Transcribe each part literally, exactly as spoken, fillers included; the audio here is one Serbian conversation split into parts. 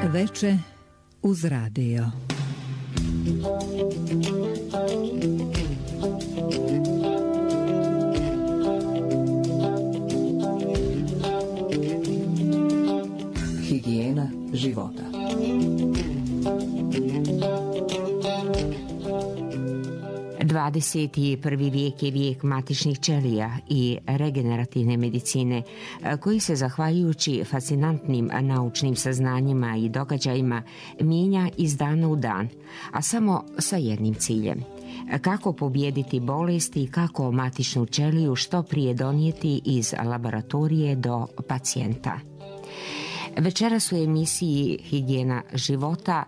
Veče uz radio. Higijena života. dvadeset prvi vijek je vijek matičnih ćelija i regenerativne medicine, koji se, zahvaljujući fascinantnim naučnim saznanjima i događajima, mijenja iz dana u dan, a samo sa jednim ciljem: kako pobijediti bolesti i kako matičnu ćeliju što prije donijeti iz laboratorije do pacijenta. Večeras u emisiji Higijena života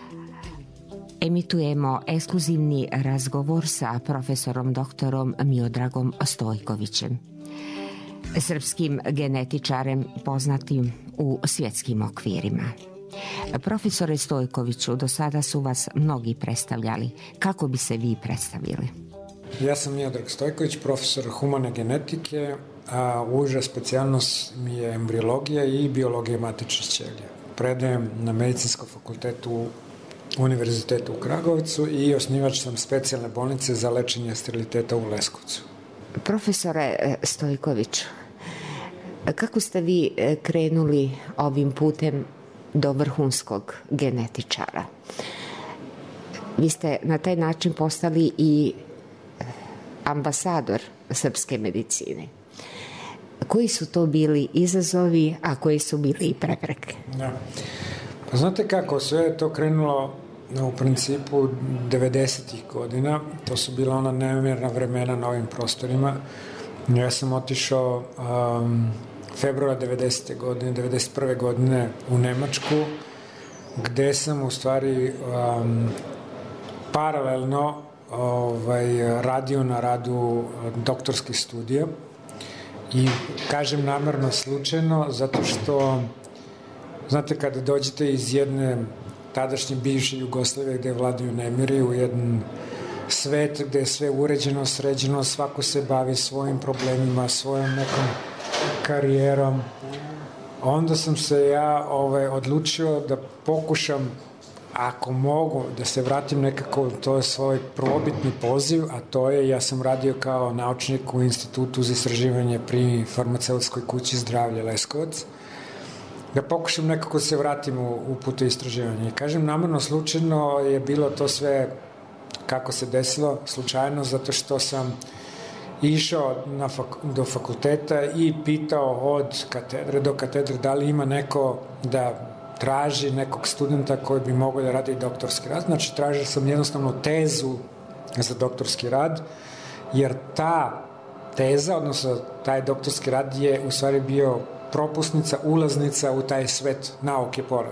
emitujemo ekskluzivni razgovor sa profesorom doktorom Miodragom Stojkovićem, srpskim genetičarem poznatim u svjetskim okvirima. Profesore Stojkoviću, do sada su vas mnogi predstavljali. Kako bi se vi predstavili? Ja sam Miodrag Stojković, profesor humane genetike, a uža specijalnost mi je embriologija i biologija matičnih ćelija. Predajem na Medicinskom fakultetu Univerzitetu u Kragovicu i osnivač sam specijalne bolnice za lečenje steriliteta u Leskovcu. Profesore Stojković, kako ste vi krenuli ovim putem do vrhunskog genetičara? Vi ste na taj način postali i ambasador srpske medicine. Koji su to bili izazovi, a koji su bili i prepreke? Ja. Pa znate kako, sve je to krenulo u principu devedesetih godina. To su bila ona neumjerna vremena na ovim prostorima. Ja sam otišao um, februara devedesete godine, devedeset prve godine u Nemačku, gde sam u stvari um, paralelno ovaj, radio na radu doktorskih studija. I kažem namerno slučajno, zato što znate, kada dođete iz jedne tadašnje bivše Jugoslavije gde vladaju nemiri u jedan svet gde je sve uređeno, sređeno, svako se bavi svojim problemima, svojom nekom karijerom, onda sam se ja ovaj, odlučio da pokušam, ako mogu, da se vratim nekako, to je svoj prvobitni poziv, a to je, ja sam radio kao naučnik u Institutu za istraživanje pri farmaceutskoj kući Zdravlje Leskovac, da pokušam nekako se vratim u, u putu istraživanja. I kažem, namerno slučajno je bilo to sve kako se desilo, slučajno, zato što sam išao na fak, do fakulteta i pitao od katedre do katedre da li ima neko da traži nekog studenta koji bi mogao da radi doktorski rad. Znači, tražio sam jednostavno tezu za doktorski rad, jer ta teza, odnosno taj doktorski rad je u stvari bio propusnica, ulaznica u taj svet nauke porevo.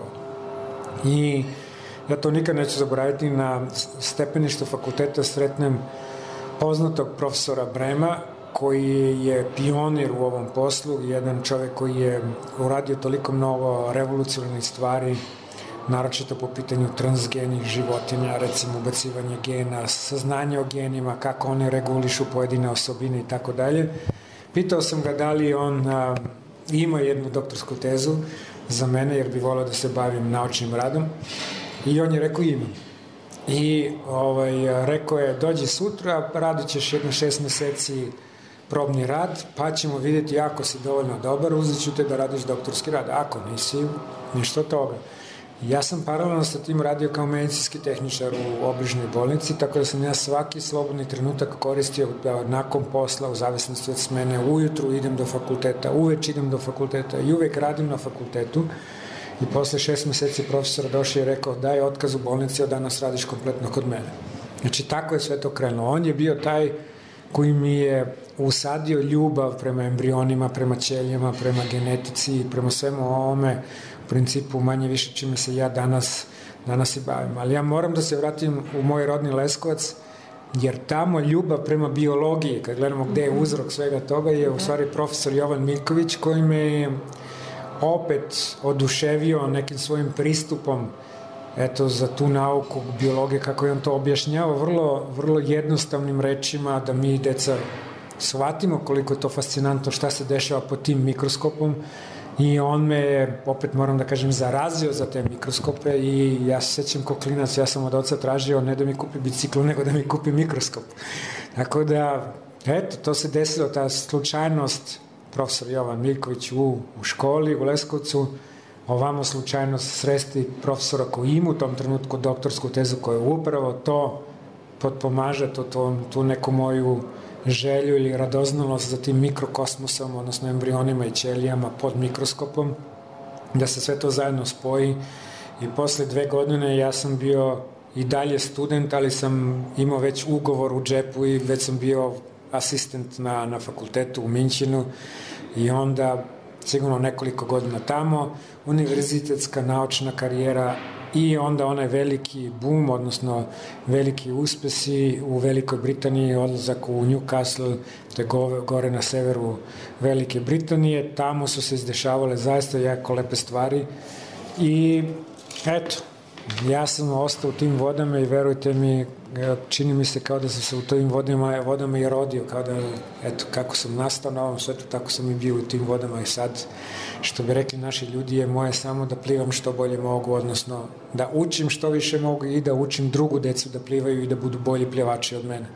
I ja to nikad neću zaboraviti, na stepeništu fakulteta sretnem poznatog profesora Brema, koji je pionir u ovom poslu, jedan čovjek koji je uradio toliko mnogo revolucionarnih stvari, naročito po pitanju transgenih životinja, recimo ubacivanje gena, saznanje o genima, kako one regulišu pojedine osobine i tako dalje. Pitao sam ga da li on a, ima jednu doktorsku tezu za mene, jer bi volao da se bavim naučnim radom, i on je rekao imam. I ovaj, rekao je, dođi sutra, radit ćeš jedno šest meseci probni rad, pa ćemo vidjeti, ako si dovoljno dobar, uzet ću te da radiš doktorski rad. Ako nisi, ništa od toga. Ja sam paralelno sa tim radio kao medicinski tehničar u obližnjoj bolnici, tako da sam ja svaki slobodni trenutak koristio da nakon posla, u zavisnosti od smene, ujutru idem do fakulteta, uveč idem do fakulteta i uvek radim na fakultetu. I posle šest meseci profesor došao i rekao, daj otkaz u bolnici, od danas radiš kompletno kod mene. Znači, tako je sve to krenulo. On je bio taj koji mi je usadio ljubav prema embrionima, prema ćelijama, prema genetici, prema svemu ovome, u principu manje više čime se ja danas, danas i bavim. Ali ja moram da se vratim u moj rodni Leskovac, jer tamo ljubav prema biologiji, kad gledamo gde je uzrok svega toga, je u stvari profesor Jovan Miljković, koji me je opet oduševio nekim svojim pristupom, eto, za tu nauku biologije, kako je on to objašnjava vrlo, vrlo jednostavnim rečima, da mi, deca, shvatimo koliko je to fascinantno, šta se dešava pod tim mikroskopom, i on me je, opet moram da kažem, zarazio za te mikroskope i ja se sećam ko klinac, ja sam od oca tražio ne da mi kupi biciklu, nego da mi kupi mikroskop. Tako da, eto, to se desilo, ta slučajnost, profesor Jovan Miljković u, u školi u Leskovcu, ovamo slučajno sresti profesora koji ima u tom trenutku doktorsku tezu koja upravo to potpomaže, to, to, tu neku moju želju ili radoznalost za tim mikrokosmosom, odnosno embrionima i ćelijama pod mikroskopom, da se sve to zajedno spoji. I posle dve godine ja sam bio i dalje student, ali sam imao već ugovor u džepu i već sam bio asistent na, na fakultetu u Minćinu i onda sigurno nekoliko godina tamo, univerzitetska naučna karijera i onda onaj veliki boom, odnosno veliki uspesi u Velikoj Britaniji, odlazak u Newcastle, to je gore, gore na severu Velike Britanije, tamo su se izdešavale zaista jako lepe stvari i eto, ja sam ostao u tim vodama i verujte mi, čini mi se kao da sam se u tim vodama, vodama i rodio, kao da, eto, kako sam nastao na ovom svetu, tako sam i bio u tim vodama i sad, što bi rekli naši ljudi, je moje samo da plivam što bolje mogu, odnosno da učim što više mogu i da učim drugu decu da plivaju i da budu bolji plivači od mene.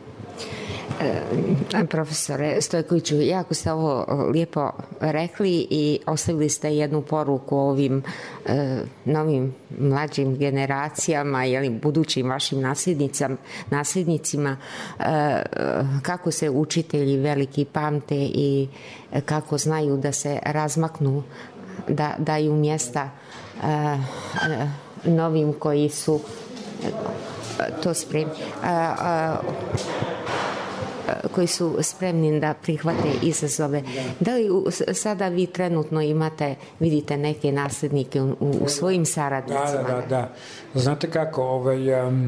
E, profesore Stojkoviću, jako ste ovo lijepo rekli i ostavili ste jednu poruku ovim e, novim mlađim generacijama, jeli, budućim vašim nasljednicima, e, kako se učitelji veliki pamte i kako znaju da se razmaknu, da daju mjesta e, novim koji su to spremni. E, e, koji su spremni da prihvate izazove. Da li sada vi trenutno imate, vidite neke nasljednike u, u svojim saradnicima? Da, da, da. Znate kako, ovaj, um,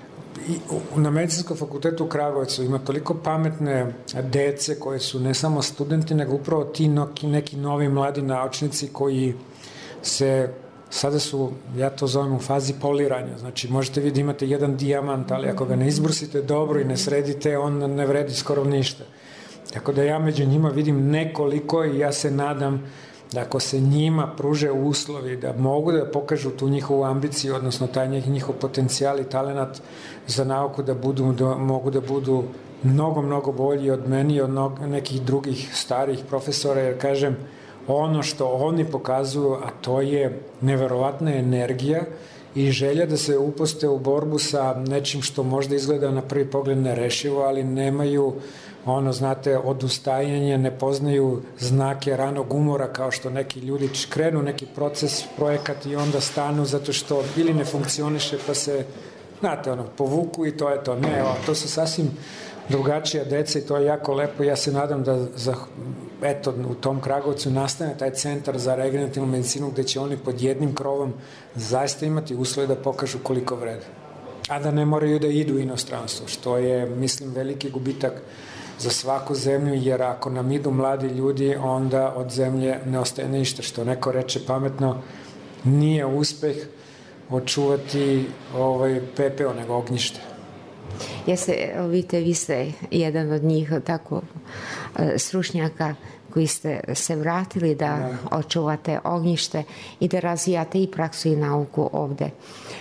na Medicinskom fakultetu u Kragujevcu ima toliko pametne dece koje su ne samo studenti, nego upravo ti neki, neki novi mladi naučnici koji se sada su, ja to zovem, u fazi poliranja. Znači, možete vi da imate jedan dijamant, ali ako ga ne izbrusite dobro i ne sredite, on ne vredi skoro ništa. Tako da ja među njima vidim nekoliko i ja se nadam da ako se njima pruže uslovi da mogu da pokažu tu njihovu ambiciju, odnosno taj njihov potencijal i talenat za nauku, da, budu, da mogu da budu mnogo, mnogo bolji od meni i od nekih drugih starih profesora, jer kažem, ono što oni pokazuju, a to je neverovatna energija i želja da se upuste u borbu sa nečim što možda izgleda na prvi pogled nerešivo, ali nemaju ono, znate, odustajanje, ne poznaju znake ranog umora kao što neki ljudi krenu neki proces, projekat i onda stanu zato što ili ne funkcioniše pa se, znate, ono, povuku i to je to. Ne, o, to su sasvim drugačija deca i to je jako lepo. Ja se nadam da za, eto, u tom Kragujevcu nastane taj centar za regenerativnu medicinu gde će oni pod jednim krovom zaista imati uslove da pokažu koliko vrede. A da ne moraju da idu u inostranstvo, što je, mislim, veliki gubitak za svaku zemlju, jer ako nam idu mladi ljudi, onda od zemlje ne ostaje ništa. Što neko reče pametno, nije uspeh očuvati ovaj pepeo, nego ognjište. Jeste, vidite, vi ste jedan od njih tako stručnjaka koji ste se vratili da očuvate ognjište i da razvijate i praksu i nauku ovde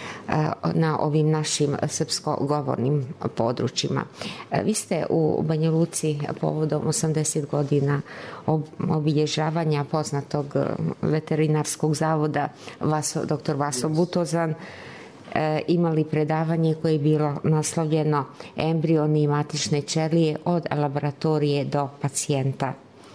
na ovim našim srpsko-govornim područjima. Vi ste u Banja Luci povodom osamdeset godina obilježavanja poznatog veterinarskog zavoda Vaso, doktor Vaso Butozan imali predavanje koje je bilo naslovljeno Embrioni i matične ćelije od laboratorije do pacijenta.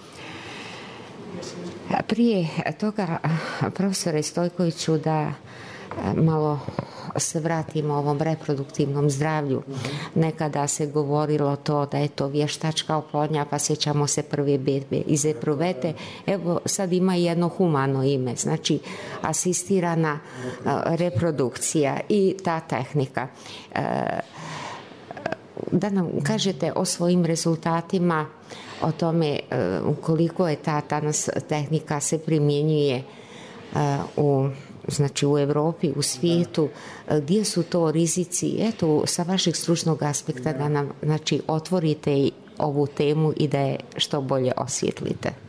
Prije toga, profesore Stojkoviću, da malo se vratimo ovom reproduktivnom zdravlju. Nekada se govorilo to da je to vještačka oplodnja, pa sjećamo se prve bebe iz epruvete. Evo, sad ima jedno humano ime, znači asistirana reprodukcija i ta tehnika. Da nam kažete o svojim rezultatima, o tome koliko je ta danas tehnika se primjenjuje u znači u Evropi, u svijetu, gdje su to rizici, eto, sa vašeg stručnog aspekta da nam, znači, otvorite ovu temu i da je što bolje osvjetlite.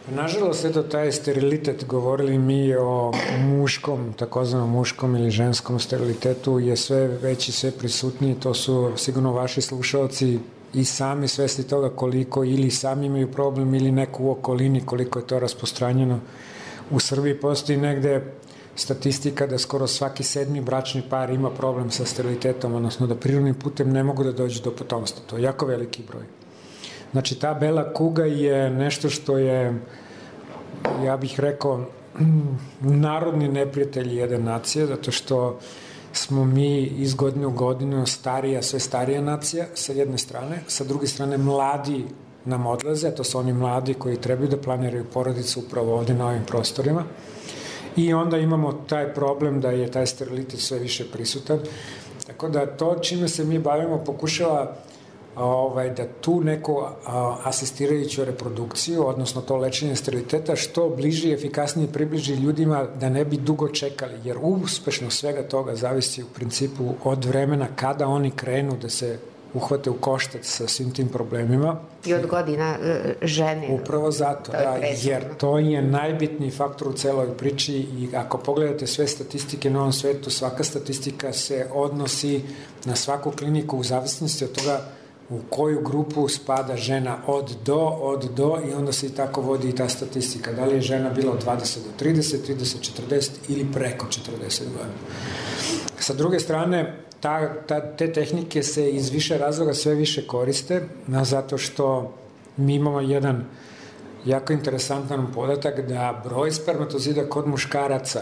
Nažalost, eto, taj sterilitet, govorili mi o muškom, takozvanom muškom ili ženskom sterilitetu, je sve veći, sve prisutniji. To su sigurno vaši slušalci i sami svesni toga koliko ili sami imaju problem ili neko u okolini, koliko je to rasprostranjeno. U Srbiji postoji negde statistika da skoro svaki sedmi bračni par ima problem sa sterilitetom, odnosno da prirodnim putem ne mogu da dođu do potomstva. To je jako veliki broj. Znači, ta bela kuga je nešto što je, ja bih rekao, narodni neprijatelj jedne nacije, zato što smo mi iz godine u godinu starija, sve starija nacija sa jedne strane, sa druge strane mladi nam odlaze, to su oni mladi koji trebaju da planiraju porodicu upravo ovde na ovim prostorima. I onda imamo taj problem da je taj sterilitet sve više prisutan. Tako da to čime se mi bavimo pokušava ovaj, da tu neku a, asistirajuću reprodukciju, odnosno to lečenje steriliteta, što bliži i efikasnije približi ljudima da ne bi dugo čekali, jer uspešno svega toga zavisi u principu od vremena kada oni krenu da se uhvate u koštac sa svim tim problemima. I od godina žene. Upravo zato, to da, jer to je najbitniji faktor u celoj priči i ako pogledate sve statistike na ovom svetu, svaka statistika se odnosi na svaku kliniku u zavisnosti od toga u koju grupu spada žena od do, od do i onda se i tako vodi i ta statistika. Da li je žena bila od dvadeset do trideset, trideset, četrdeset ili preko četrdeset godina. Sa druge strane, ta, ta, te tehnike se iz više razloga sve više koriste, zato što mi imamo jedan jako interesantan podatak da broj spermatozida kod muškaraca,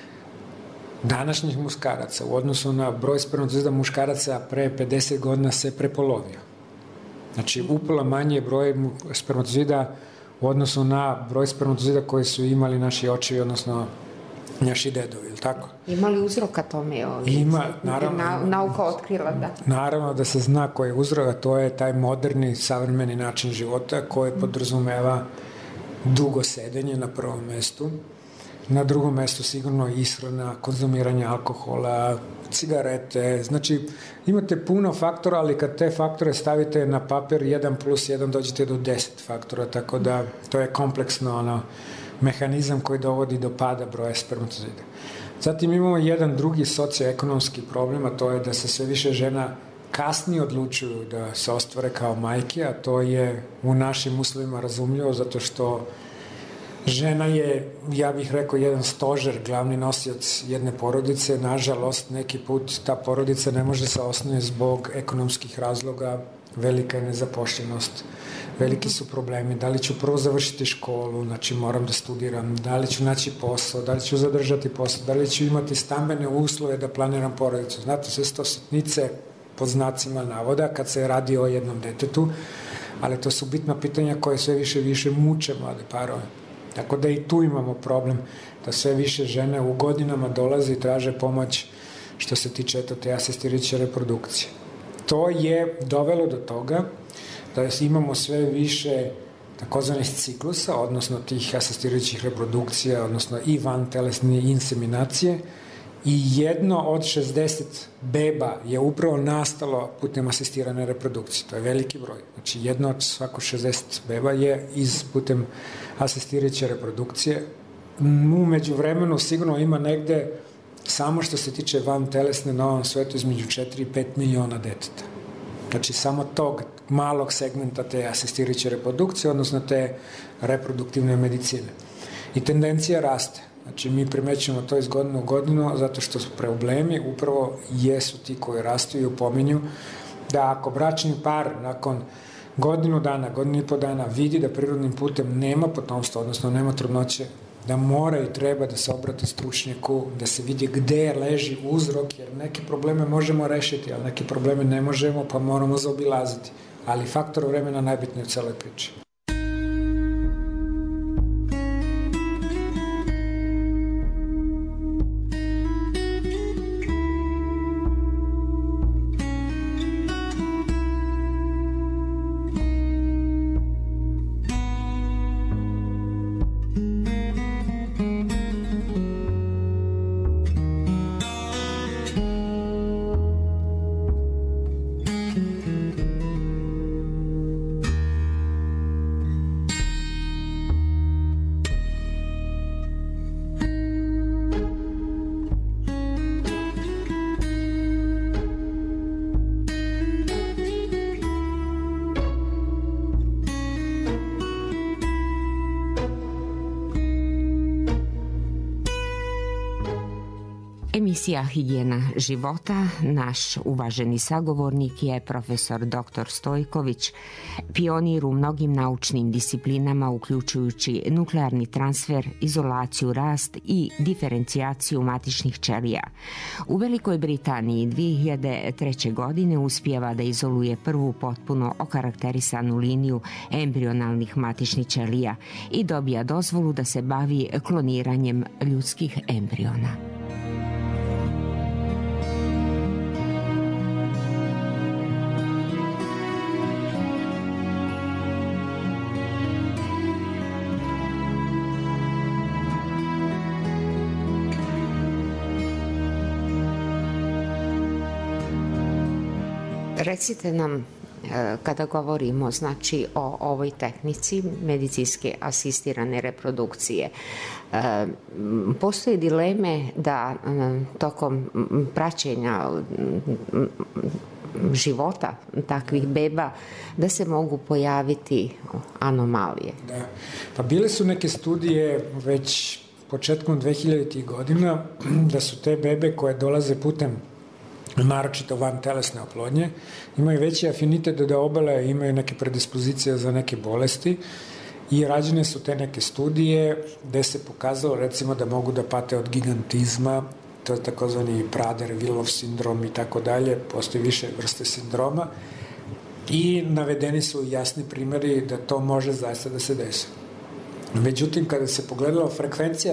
današnjih muškaraca, u odnosu na broj spermatozida muškaraca pre pedeset godina se prepolovio. Znači, upola manje broj spermatozida u odnosu na broj spermatozida koji su imali naši očevi, odnosno naši dedovi, ili tako? Ima li uzroka tome? Ovdje? Ima, naravno. Na, nauka otkrila, da. Naravno da se zna koji je uzrok, a to je taj moderni, savremeni način života koji podrazumeva dugo sedenje na prvom mestu. Na drugom mestu sigurno ishrana, konzumiranje alkohola, cigarete, znači imate puno faktora, ali kad te faktore stavite na papir jedan plus jedan dođete do deset faktora, tako da to je kompleksno ono, mehanizam koji dovodi do pada broja spermatozida. Zatim imamo jedan drugi socioekonomski problem, a to je da se sve više žena kasnije odlučuju da se ostvare kao majke, a to je u našim uslovima razumljivo, zato što žena je, ja bih rekao, jedan stožer, glavni nosioc jedne porodice. Nažalost, neki put ta porodica ne može se osnovati zbog ekonomskih razloga, velika je nezapošljenost, veliki su problemi, da li ću prvo završiti školu, znači moram da studiram, da li ću naći posao, da li ću zadržati posao, da li ću imati stambene uslove da planiram porodicu. Znate, sve sto sitnice pod znacima navoda kad se radi o jednom detetu, ali to su bitna pitanja koje sve više više muče mlade parove. Tako da i tu imamo problem da sve više žene u godinama dolaze i traže pomoć što se tiče eto, te asistirajuće reprodukcije. To je dovelo do toga da imamo sve više takozvanih ciklusa, odnosno tih asistirajućih reprodukcija, odnosno i vantelesne inseminacije, i jedno od šezdeset beba je upravo nastalo putem asistirane reprodukcije. To je veliki broj. Znači, jedno od svako šezdeset beba je iz putem asistirajuće reprodukcije. U međuvremenu sigurno ima negde, samo što se tiče vantelesne na ovom svetu, između četiri i pet miliona deteta. Znači, samo tog malog segmenta te asistirajuće reprodukcije, odnosno te reproduktivne medicine. I tendencija raste. Znači, mi primećujemo to iz godine u godinu, zato što su problemi upravo jesu ti koji rastu i upominju da ako bračni par nakon godinu dana, godinu i po dana vidi da prirodnim putem nema potomstva, odnosno nema trudnoće, da mora i treba da se obrate stručnjaku, da se vidi gde leži uzrok, jer neke probleme možemo rešiti, ali neke probleme ne možemo, pa moramo zaobilaziti. Ali faktor vremena najbitniji u celoj priči. emisija Higijena života. Naš uvaženi sagovornik je profesor doktor Stojković, pionir u mnogim naučnim disciplinama uključujući nuklearni transfer, izolaciju, rast i diferencijaciju matičnih ćelija. U Velikoj Britaniji dvije hiljade treće. godine uspijeva da izoluje prvu potpuno okarakterisanu liniju embrionalnih matičnih ćelija i dobija dozvolu da se bavi kloniranjem ljudskih embriona. Recite nam, kada govorimo znači o ovoj tehnici medicinske asistirane reprodukcije, postoje dileme da tokom praćenja života takvih beba da se mogu pojaviti anomalije. Da. Pa bile su neke studije već početkom dve hiljaditih godina da su te bebe koje dolaze putem naročito van telesne oplodnje, imaju veći afinitet da obele, imaju neke predispozicije za neke bolesti i rađene su te neke studije gde se pokazalo recimo da mogu da pate od gigantizma, to je takozvani Prader-Willow sindrom i tako dalje, postoji više vrste sindroma i navedeni su jasni primjeri da to može zaista da se desi. Međutim, kada se pogledala frekvencija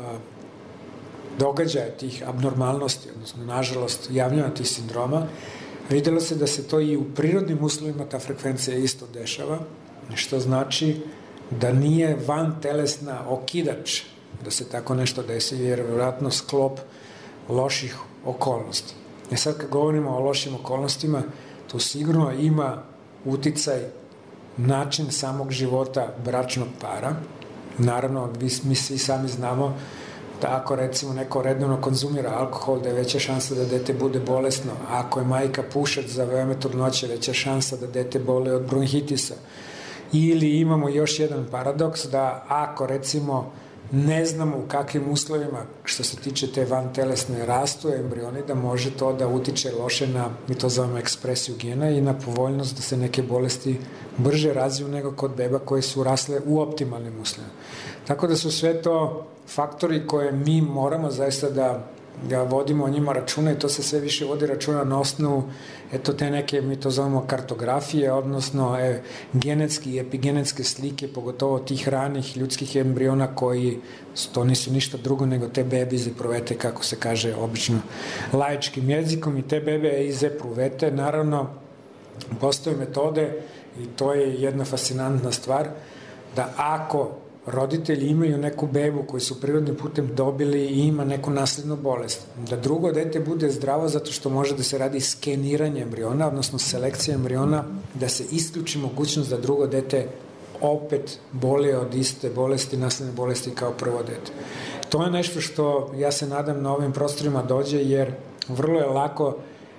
događaja tih abnormalnosti, odnosno, nažalost, javljanja tih sindroma, vidjelo se da se to i u prirodnim uslovima ta frekvencija isto dešava, što znači da nije van telesna okidač da se tako nešto desi, jer je vjerojatno sklop loših okolnosti. E sad, kad govorimo o lošim okolnostima, to sigurno ima uticaj način samog života bračnog para. Naravno, mi svi sami znamo da ako recimo neko redovno konzumira alkohol, da je veća šansa da dete bude bolesno. Ako je majka pušač za vreme trudnoće, veća šansa da dete bole od bronhitisa. Ili imamo još jedan paradoks da ako recimo ne znamo u kakvim uslovima što se tiče te vantelesne rastu embrioni, da može to da utiče loše na, mi to zovemo ekspresiju gena i na povoljnost da se neke bolesti brže razviju nego kod beba koje su rasle u optimalnim uslovima. Tako da su sve to faktori koje mi moramo zaista da, da vodimo o njima računa i to se sve više vodi računa na osnovu eto te neke, mi to zovemo kartografije, odnosno e, genetski i epigenetske slike, pogotovo tih ranih ljudskih embriona koji to nisu ništa drugo nego te bebe iz epruvete, kako se kaže obično laičkim jezikom, i te bebe iz epruvete, naravno postoje metode i to je jedna fascinantna stvar, da ako roditelji imaju neku bebu koju su prirodnim putem dobili i ima neku naslednu bolest, da drugo dete bude zdravo zato što može da se radi skeniranje embriona, odnosno selekcija embriona, da se isključi mogućnost da drugo dete opet bolje od iste bolesti, nasledne bolesti kao prvo dete. To je nešto što ja se nadam na ovim prostorima dođe, jer vrlo je lako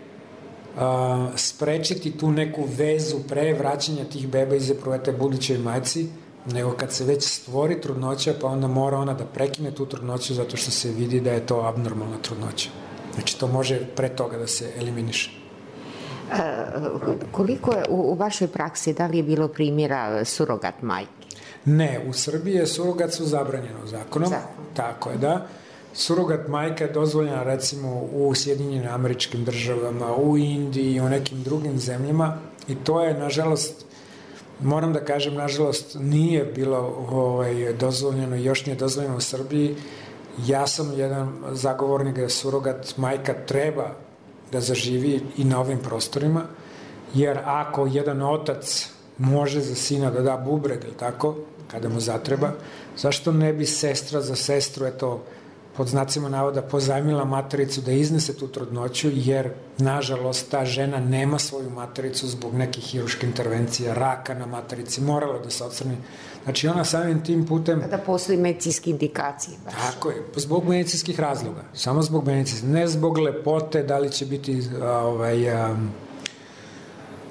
a, sprečiti tu neku vezu pre vraćanja tih beba iz epruvete budućoj majci, nego kad se već stvori trudnoća, pa onda mora ona da prekine tu trudnoću zato što se vidi da je to abnormalna trudnoća. Znači, to može pre toga da se eliminiše. E, koliko je u, u vašoj praksi, da li je bilo primjera surogat majke? Ne, u Srbiji je surogat su zabranjeno zakonom. Zakon. Tako je, da. Surogat majka je dozvoljena recimo u Sjedinjenim Američkim Državama, u Indiji i u nekim drugim zemljama i to je, nažalost, moram da kažem, nažalost, nije bilo ovaj, dozvoljeno i još nije dozvoljeno u Srbiji. Ja sam jedan zagovornik da surogat majka treba da zaživi i na ovim prostorima, jer ako jedan otac može za sina da da bubreg, ili tako, kada mu zatreba, zašto ne bi sestra za sestru, eto, pod znacima navoda, pozajmila matericu da iznese tu trudnoću, jer, nažalost, ta žena nema svoju matericu zbog nekih hiruških intervencija, raka na materici, morala da se odstrani. Znači, ona samim tim putem... Da postoji medicinske indikacije. Baš. Tako je, zbog medicinskih razloga, samo zbog medicinskih, ne zbog lepote, da li će biti ovaj... Um,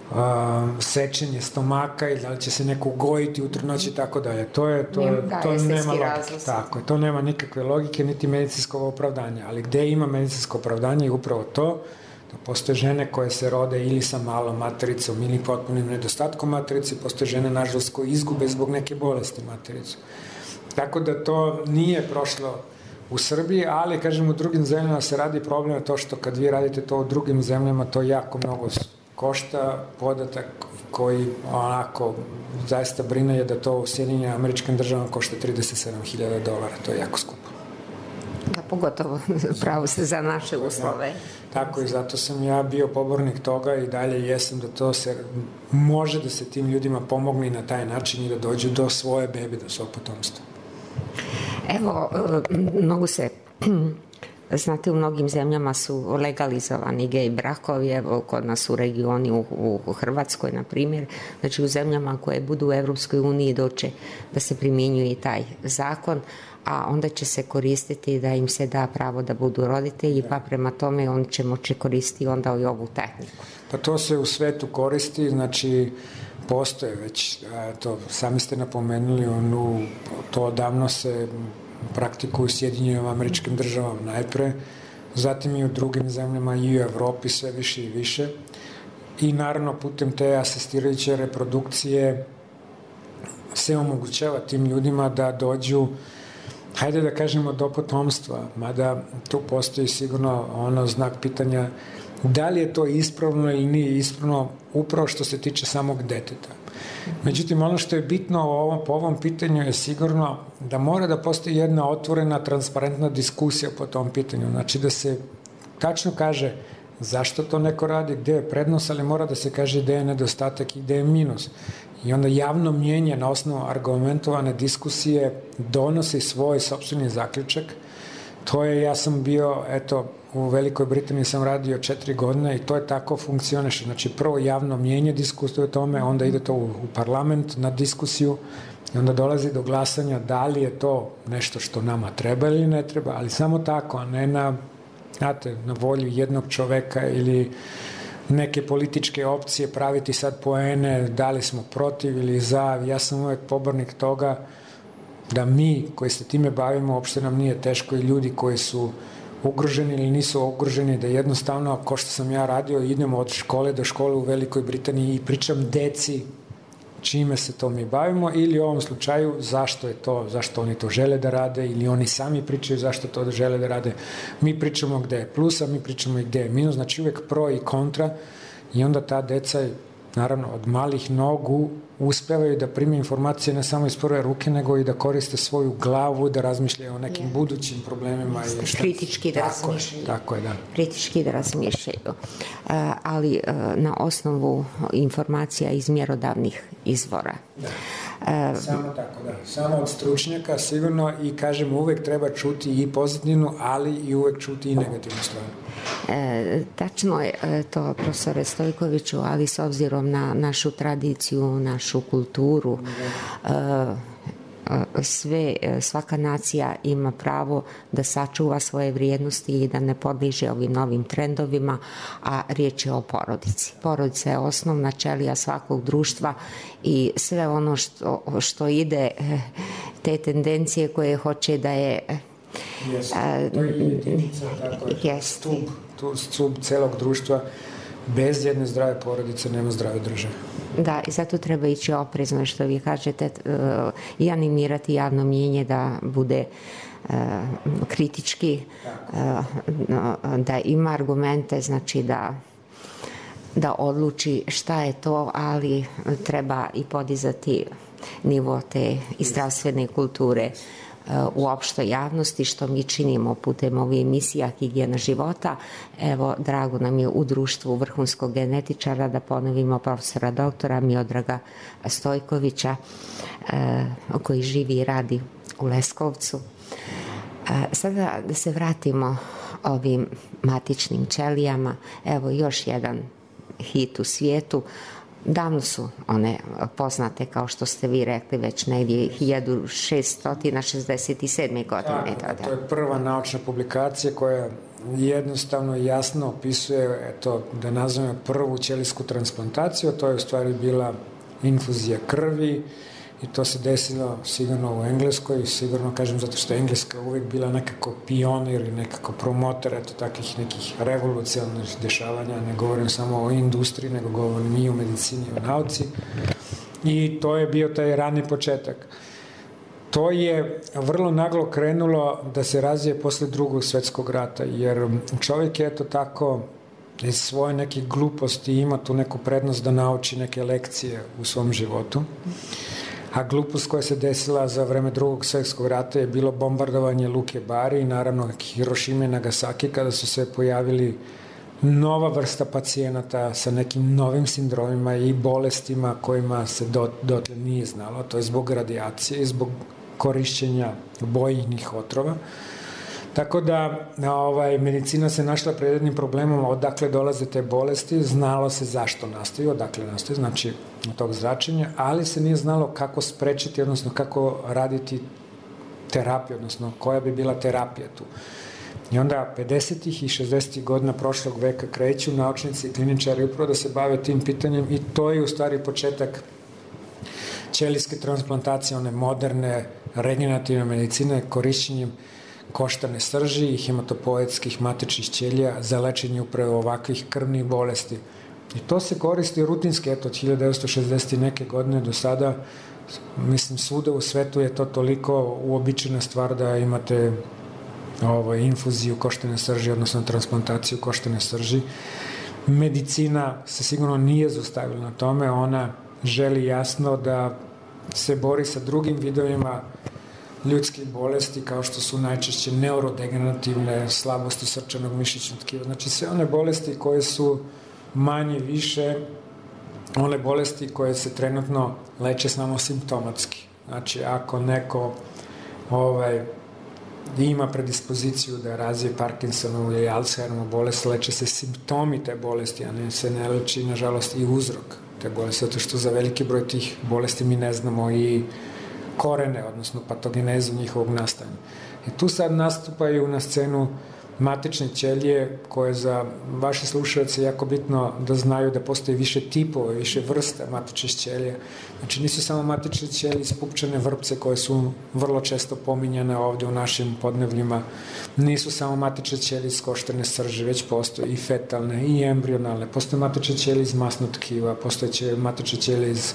sečenje stomaka ili da li će se neko ugojiti u trudnoći i tako dalje. To je, to je, da, to nema logike. Razlozi. Tako je, to nema nikakve logike niti medicinskog opravdanja, ali gde ima medicinsko opravdanje je upravo to da postoje žene koje se rode ili sa malom matericom ili potpunim nedostatkom materice, postoje žene nažalost koje izgube zbog neke bolesti matericu. Tako da to nije prošlo u Srbiji, ali kažem u drugim zemljama se radi problem to što kad vi radite to u drugim zemljama to jako mnogo košta. Podatak koji onako zaista brine je da to u Sjedinjenim Američkim Državama košta trideset sedam hiljada dolara, to je jako skupo. Da, pogotovo pravo se za naše uslove. Tako i zato sam ja bio pobornik toga i dalje jesam da to se može da se tim ljudima pomogne i na taj način i da dođu do svoje bebe, do svog potomstva. Evo, mnogo se, znate, u mnogim zemljama su legalizovani gej brakovi, evo kod nas u regioni, u, u Hrvatskoj, na primjer, znači u zemljama koje budu u Evropskoj uniji doće da se primjenjuje i taj zakon, a onda će se koristiti da im se da pravo da budu roditelji, pa prema tome on će moći koristiti onda i ovu tehniku. Pa to se u svetu koristi, znači postoje već, to sami ste napomenuli, onu, to odavno se praktikuju u Sjedinjenim Američkim Državama najpre, zatim i u drugim zemljama i u Evropi sve više i više. I naravno putem te asistirajuće reprodukcije se omogućava tim ljudima da dođu, hajde da kažemo, do potomstva, mada tu postoji sigurno ono znak pitanja da li je to ispravno ili nije ispravno upravo što se tiče samog deteta. Međutim, ono što je bitno ovom, po ovom pitanju je sigurno da mora da postoji jedna otvorena, transparentna diskusija po tom pitanju. Znači da se tačno kaže zašto to neko radi, gde je prednost, ali mora da se kaže gde je nedostatak i gde je minus. I onda javno mnjenje na osnovu argumentovane diskusije donosi svoj sopstveni zaključak. To je, ja sam bio, eto, u Velikoj Britaniji sam radio četiri godine i to je tako funkcioniše. Znači, prvo javno mnjenje diskutuje o tome, onda ide to u, u parlament na diskusiju i onda dolazi do glasanja da li je to nešto što nama treba ili ne treba, ali samo tako, a ne na, znate, na volju jednog čoveka ili neke političke opcije praviti sad poene, da li smo protiv ili za. Ja sam uvek pobornik toga da mi koji se time bavimo, uopšte nam nije teško i ljudi koji su ugroženi ili nisu ugroženi, da jednostavno, ko što sam ja radio, idemo od škole do škole u Velikoj Britaniji i pričam deci čime se to mi bavimo ili u ovom slučaju zašto je to, zašto oni to žele da rade ili oni sami pričaju zašto to žele da rade. Mi pričamo gde je plus, a mi pričamo i gde je minus, znači uvek pro i kontra i onda ta deca, naravno, od malih nogu uspevaju da prime informacije ne samo iz prve ruke, nego i da koriste svoju glavu, da razmišljaju o nekim yeah. budućim problemima. I šta... Kritički da razmišljaju. Tako je, da. Kritički da razmišljaju. Uh, ali uh, na osnovu informacija iz mjerodavnih izvora. Da. Uh, samo tako, da. Samo od stručnjaka sigurno i kažem uvek treba čuti i pozitivnu, ali i uvek čuti i negativnu stranu. E, tačno je to, profesore Stojkoviću, ali s obzirom na našu tradiciju, našu kulturu, e, sve, svaka nacija ima pravo da sačuva svoje vrijednosti i da ne podliže ovim novim trendovima, a riječ je o porodici. Porodica je osnovna ćelija svakog društva i sve ono što, što ide, te tendencije koje hoće da je Jeste, to je jedinica, tako je, stub, tu stub celog društva. Bez jedne zdrave porodice nema zdrave države. Da, i zato treba ići oprezno, što vi kažete, i animirati javno mnjenje da bude uh, kritički, uh, da ima argumente, znači da da odluči šta je to, ali treba i podizati nivo te i zdravstvene kulture u opštoj javnosti, što mi činimo putem ove emisija Higijena života. Evo, drago nam je u društvu vrhunskog genetičara da ponovimo profesora doktora Miodraga Stojkovića, koji živi i radi u Leskovcu. Sada da se vratimo ovim matičnim ćelijama. Evo još jedan hit u svijetu. Davno su one poznate, kao što ste vi rekli, već negdje hiljadu šeststo šezdeset sedme. godine. Da, to je prva naučna publikacija koja jednostavno jasno opisuje, eto, da nazovemo prvu ćelijsku transplantaciju, to je u stvari bila infuzija krvi i to se desilo sigurno u Engleskoj, sigurno kažem zato što je Engleska uvijek bila nekako pionir i nekako promotor eto takvih nekih revolucionarnih dešavanja, ne govorim samo o industriji, nego govorim i o medicini i o nauci i to je bio taj rani početak. To je vrlo naglo krenulo da se razvije posle drugog svetskog rata, jer čovjek je eto tako iz svoje neke gluposti ima tu neku prednost da nauči neke lekcije u svom životu. A glupost koja se desila za vreme drugog svetskog rata je bilo bombardovanje Luke Bari i naravno Hirošime i Nagasaki kada su se pojavili nova vrsta pacijenata sa nekim novim sindromima i bolestima kojima se dot, dotle nije znalo. To je zbog radijacije i zbog korišćenja bojnih otrova. Tako da ovaj, medicina se našla pred jednim problemom odakle dolaze te bolesti, znalo se zašto nastaju, odakle nastaju, znači od tog zračenja, ali se nije znalo kako sprečiti, odnosno kako raditi terapiju, odnosno koja bi bila terapija tu. I onda pedesetih i šezdesetih godina prošlog veka kreću naučnici i kliničari upravo da se bave tim pitanjem i to je u stvari početak ćelijske transplantacije, one moderne regenerativne medicine korišćenjem koštane srži i hematopoetskih matičnih ćelija za lečenje upravo ovakvih krvnih bolesti. I to se koristi rutinski, eto, od hiljadu devetsto šezdeset neke godine do sada, mislim, svuda u svetu je to toliko uobičajena stvar da imate ovo, infuziju koštane srži, odnosno transplantaciju koštane srži. Medicina se sigurno nije zaustavila na tome, ona želi jasno da se bori sa drugim vidovima ljudskih bolesti kao što su najčešće neurodegenerativne, slabosti srčanog mišićnog tkiva. Znači sve one bolesti koje su manje više one bolesti koje se trenutno leče samo simptomatski. Znači ako neko ovaj, ima predispoziciju da razvije Parkinsonovu ili Alzheimerovu bolest, leče se simptomi te bolesti, a ne se ne leči nažalost i uzrok te bolesti, zato što za veliki broj tih bolesti mi ne znamo i korene, odnosno patogenezu njihovog nastajanja. I tu sad nastupaju na scenu matične ćelije koje za vaše slušalce je jako bitno da znaju da postoji više tipova, više vrsta matičnih ćelija. Znači nisu samo matične ćelije iz pupčane vrpce koje su vrlo često pominjane ovde u našim podnevljima, nisu samo matične ćelije iz koštane srži, već postoje i fetalne i embrionalne, postoje matične ćelije iz masnog tkiva, postoje matične ćelije iz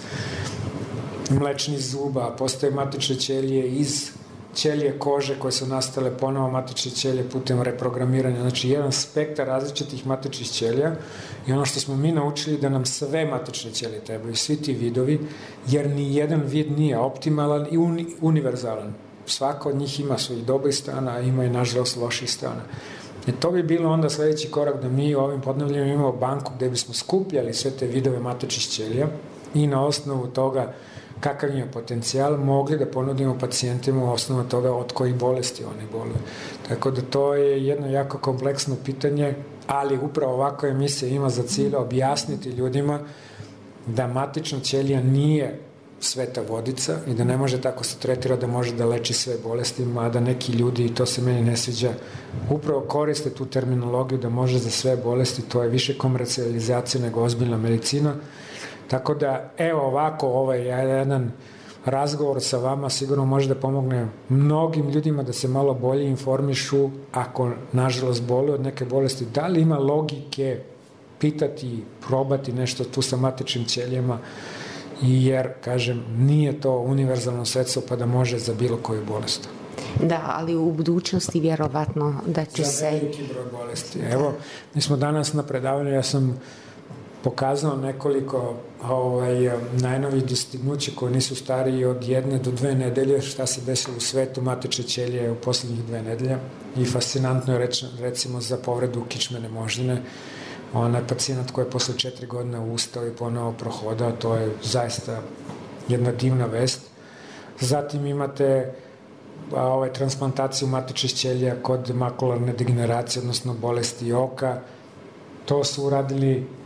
mlečnih zuba, postoje matične ćelije iz ćelije kože koje su nastale ponovo matične ćelije putem reprogramiranja. Znači, jedan spektar različitih matičnih ćelija i ono što smo mi naučili da nam sve matične ćelije trebaju, svi ti vidovi, jer ni jedan vid nije optimalan i uni, univerzalan. Svaka od njih ima svojih dobrih strana, a ima i nažalost loših strana. I to bi bilo onda sledeći korak da mi u ovim podnevljima imamo banku gde bismo skupljali sve te vidove matičnih ćelija i na osnovu toga kakav je potencijal, mogli da ponudimo pacijentima u osnovu toga od kojih bolesti oni boluju. Tako da to je jedno jako kompleksno pitanje, ali upravo ovakva emisija ima za cilj objasniti ljudima da matična ćelija nije sveta vodica i da ne može tako se tretira da može da leči sve bolesti, mada neki ljudi, i to se meni ne sviđa, upravo koriste tu terminologiju da može za sve bolesti, to je više komercijalizacija nego ozbiljna medicina. Tako da, evo ovako, ovaj jedan razgovor sa vama sigurno može da pomogne mnogim ljudima da se malo bolje informišu ako, nažalost, boluju od neke bolesti. Da li ima logike pitati, probati nešto tu sa matičnim ćelijama, jer, kažem, nije to univerzalno sredstvo pa da može za bilo koju bolest. Da, ali u budućnosti vjerovatno da će za se... Za veliki broj bolesti. Evo, mi smo danas na predavanju, ja sam pokazao nekoliko ovaj, najnovih dostignuća koje nisu stariji od jedne do dve nedelje, šta se desilo u svetu matične ćelije u poslednjih dve nedelje i fascinantno je reč, recimo za povredu kičmene moždine. Ona je pacijent koji je posle četiri godine ustao i ponovo prohodao, to je zaista jedna divna vest. Zatim imate a, ovaj, transplantaciju matičnih ćelija kod makularne degeneracije, odnosno bolesti oka. To su uradili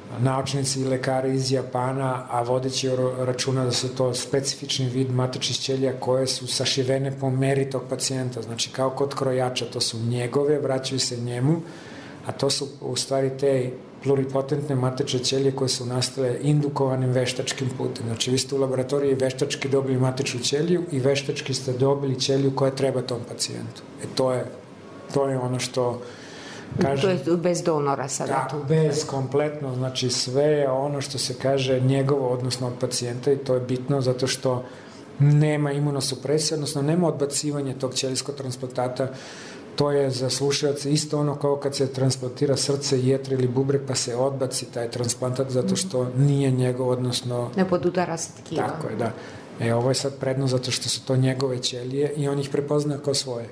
naučnici i lekari iz Japana, a vodeći računa da su to specifični vid matečnih ćelija koje su sašivene po meri tog pacijenta, znači kao kod krojača, to su njegove, vraćaju se njemu, a to su u stvari te pluripotentne matečne ćelije koje su nastale indukovanim veštačkim putem. Znači vi ste u laboratoriji veštački dobili matečnu ćeliju i veštački ste dobili ćeliju koja treba tom pacijentu. E to je, to je ono što kaže... To je bez donora sada da, tu. Bez kompletno, znači sve je ono što se kaže njegovo, odnosno od pacijenta, i to je bitno zato što nema imunosupresije, odnosno nema odbacivanja tog ćelijskog transplantata. To je za slušalce isto ono kao kad se transplantira srce, jetra ili bubreg pa se odbaci taj transplantat zato što nije njegov, odnosno... Ne podudara se tkiva. Tako je, da. E, ovo je sad prednost zato što su to njegove ćelije i on ih prepozna kao svoje.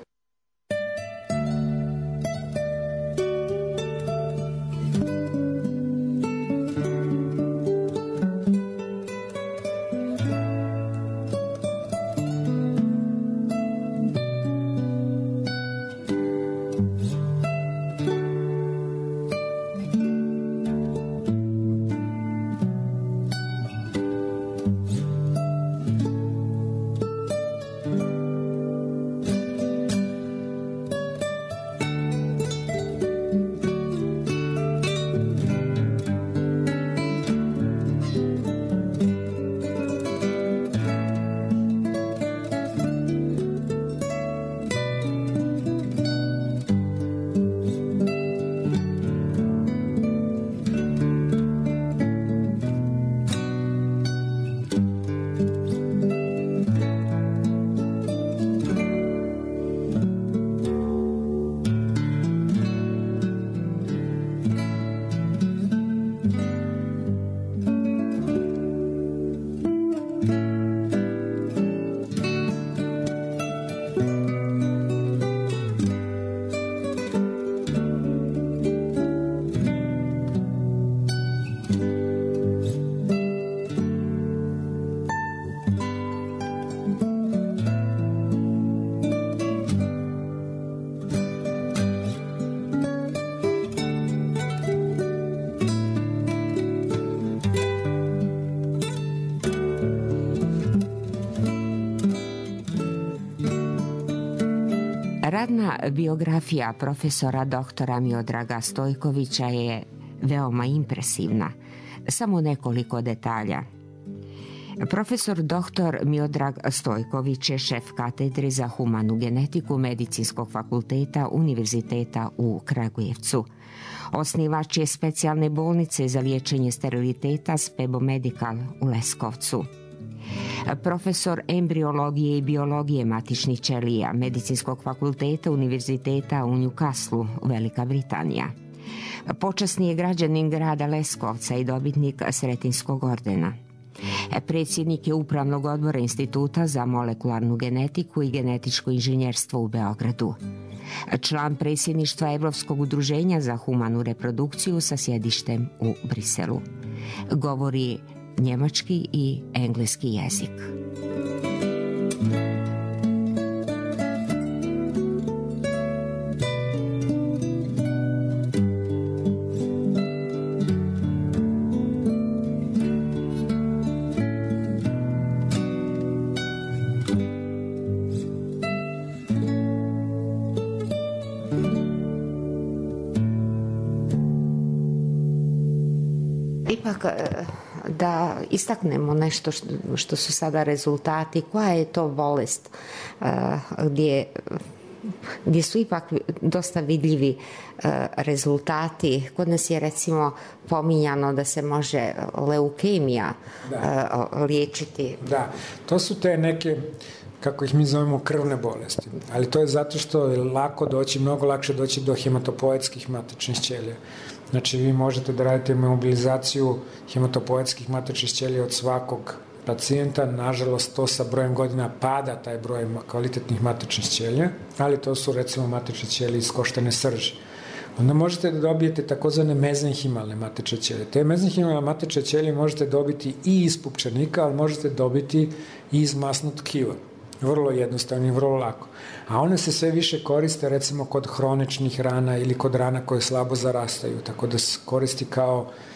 Radna biografija profesora doktora Miodraga Stojkovića je veoma impresivna. Samo nekoliko detalja. Profesor doktor Miodrag Stojković je šef katedre za humanu genetiku Medicinskog fakulteta Univerziteta u Kragujevcu. Osnivač je specijalne bolnice za liječenje steriliteta Spebo Medical u Leskovcu. Profesor embriologije i biologije matičnih ćelija Medicinskog fakulteta Univerziteta u Newcastlu, Velika Britanija. Počasni je građanin grada Leskovca i dobitnik Sretinskog ordena. Predsjednik je Upravnog odbora Instituta za molekularnu genetiku i genetičko inženjerstvo u Beogradu. Član predsjedništva Evropskog udruženja za humanu reprodukciju sa sjedištem u Briselu. Govori njemački i engleski jezik. Ipak da istaknemo nešto što su sada rezultati, koja je to bolest gdje, gdje su ipak dosta vidljivi rezultati. Kod nas je recimo pominjano da se može leukemija da. liječiti. Da, to su te neke, kako ih mi zovemo, krvne bolesti. Ali to je zato što je lako doći, mnogo lakše doći do hematopoetskih matičnih ćelija. Znači, vi možete da radite mobilizaciju hematopoetskih matičnih ćelija od svakog pacijenta. Nažalost, to sa brojem godina pada, taj broj kvalitetnih matičnih ćelija, ali to su recimo matične ćelije iz koštane srži. Onda možete da dobijete takozvane mezenhimalne matične ćelije. Te mezenhimalne matične ćelije možete dobiti i iz pupčanika, ali možete dobiti i iz masnog tkiva. Vrlo jednostavno i vrlo lako. A one se sve više koriste recimo kod hroničnih rana ili kod rana koje slabo zarastaju, tako da se koristi kao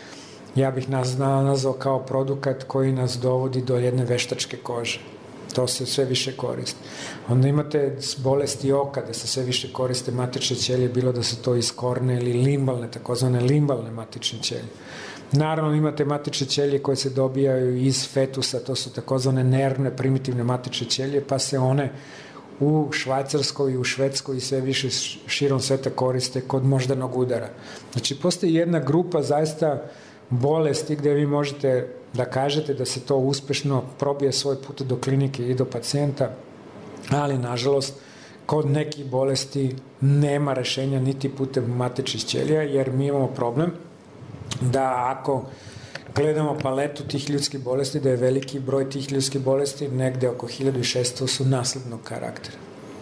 ja bih nas nazvao kao produkat koji nas dovodi do jedne veštačke kože. To se sve više koristi. Onda imate bolesti oka, da se sve više koriste matične ćelije, bilo da su to iz korne ili limbalne, takozvane limbalne matične ćelije. Naravno, imate matične ćelije koje se dobijaju iz fetusa, to su takozvane nervne, primitivne matične ćelije, pa se one u Švajcarskoj i u Švedskoj i sve više širom sveta koriste kod moždanog udara. Znači, postoji jedna grupa zaista bolesti gde vi možete da kažete da se to uspešno probije svoj put do klinike i do pacijenta, ali nažalost kod nekih bolesti nema rešenja niti putem matičnih ćelija, jer mi imamo problem da ako gledamo paletu tih ljudskih bolesti, da je veliki broj tih ljudskih bolesti, negde oko hiljadu šesto su naslednog karaktera.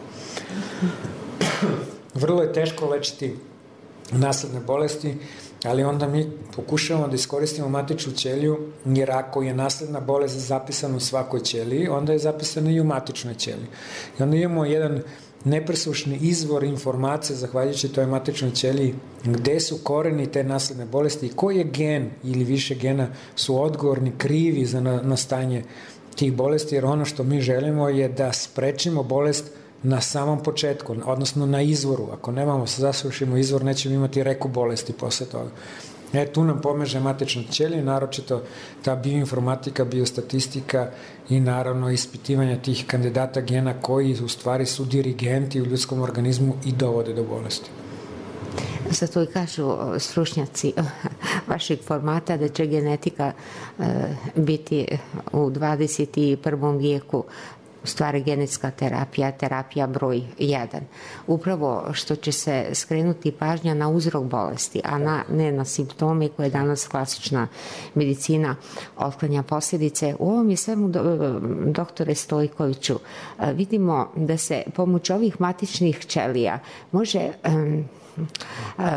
Vrlo je teško lečiti nasledne bolesti, ali onda mi pokušavamo da iskoristimo matičnu ćeliju, jer ako je nasledna bolest zapisana u svakoj ćeliji, onda je zapisana i u matičnoj ćeliji. I onda imamo jedan nepresušni izvor informacije, zahvaljujući toj matičnoj ćeliji, gde su koreni te nasledne bolesti i koji je gen ili više gena su odgovorni, krivi za nastajanje tih bolesti, jer ono što mi želimo je da sprečimo bolest na samom početku, odnosno na izvoru. Ako nemamo, zasušimo izvor, nećemo imati reku bolesti posle toga. E, tu nam pomaže matična ćelija, naročito ta bioinformatika, biostatistika i naravno ispitivanje tih kandidata gena koji u stvari su dirigenti u ljudskom organizmu i dovode do bolesti. Zato i kažu stručnjaci vašeg formata da će genetika biti u dvadeset prvom vijeku u stvari genetska terapija, terapija broj jedan. Upravo što će se skrenuti pažnja na uzrok bolesti, a na, ne na simptome koje danas klasična medicina otklanja posljedice. U ovom je svemu, doktore Stojkoviću, vidimo da se pomoć ovih matičnih ćelija može um, uh,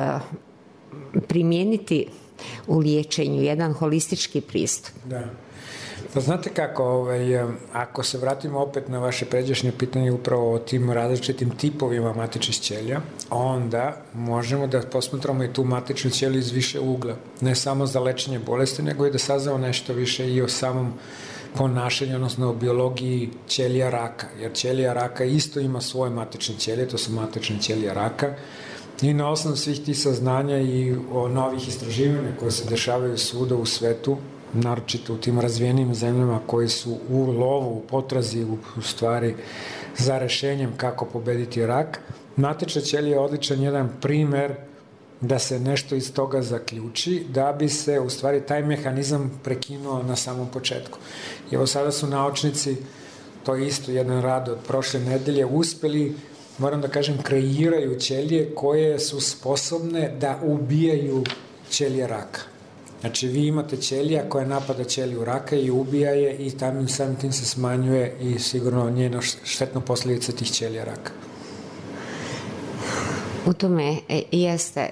primijeniti u liječenju jedan holistički pristup. Da. Pa znate kako, ovaj, ako se vratimo opet na vaše pređašnje pitanje upravo o tim različitim tipovima matičnih ćelija, onda možemo da posmatramo i tu matičnu ćeliju iz više ugla. Ne samo za lečenje bolesti, nego i da saznamo nešto više i o samom ponašanju, odnosno o biologiji ćelija raka. Jer ćelija raka isto ima svoje matične ćelije, to su matične ćelije raka. I na osnovu svih tih saznanja i o novih istraživanja koje se dešavaju svuda u svetu, naročito u tim razvijenim zemljama koji su u lovu, u potrazi, u stvari za rešenjem kako pobediti rak. Matična ćelija je odličan jedan primer da se nešto iz toga zaključi, da bi se u stvari taj mehanizam prekinuo na samom početku. I evo sada su naučnici, to je isto jedan rad od prošle nedelje, uspeli, moram da kažem, kreiraju ćelije koje su sposobne da ubijaju ćelije raka. Znači, vi imate ćelija koja napada ćeliju raka i ubija je i tamim samim tim se smanjuje i sigurno njeno štetno posljedice tih ćelija raka. U tome jeste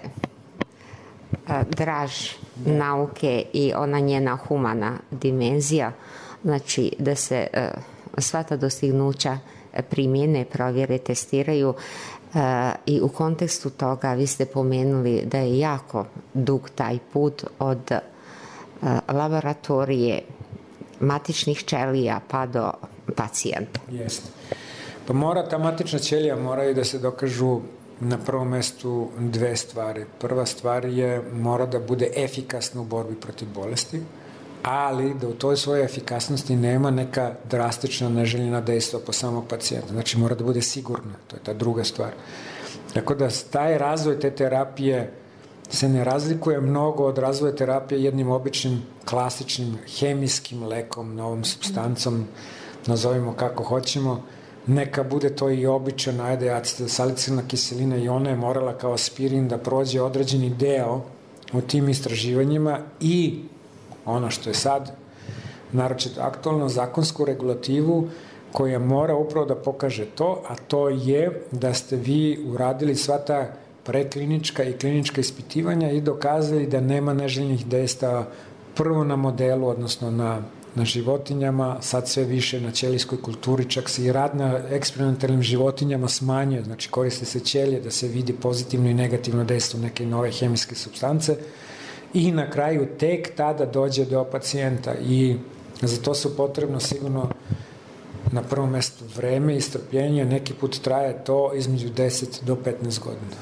draž nauke i ona njena humana dimenzija, znači da se sva ta dostignuća primjene, provjere, testiraju. I u kontekstu toga vi ste pomenuli da je jako dug taj put od laboratorije matičnih ćelija pa do pacijenta. Jeste. Pa mora, ta matična ćelija moraju da se dokažu na prvom mestu dve stvari. Prva stvar je mora da bude efikasna u borbi protiv bolesti, ali da u toj svojoj efikasnosti nema neka drastična neželjena dejstva po samog pacijenta. Znači mora da bude sigurna, to je ta druga stvar. Tako da taj razvoj te terapije se ne razlikuje mnogo od razvoja terapije jednim običnim klasičnim hemijskim lekom, novom supstancom, nazovimo kako hoćemo. Neka bude to i običan, ajde, acetilsalicilna kiselina i ona je morala kao aspirin da prođe određeni deo u tim istraživanjima i ono što je sad naročito aktualno, zakonsku regulativu koja mora upravo da pokaže to, a to je da ste vi uradili sva ta preklinička i klinička ispitivanja i dokazali da nema neželjenih dejstava prvo na modelu, odnosno na, na životinjama, sad sve više na ćelijskoj kulturi, čak se i rad na eksperimentalnim životinjama smanjuje, znači koriste se ćelije da se vidi pozitivno i negativno dejstvo neke nove hemijske supstance i na kraju tek tada dođe do pacijenta i za to su potrebno sigurno na prvom mjestu vreme i strpljenje, neki put traje to između deset do petnaest godina.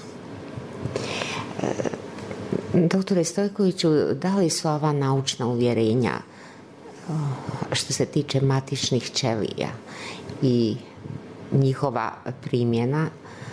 Doktore Stojkoviću, da li su ova naučna uvjerenja što se tiče matičnih ćelija i njihova primjena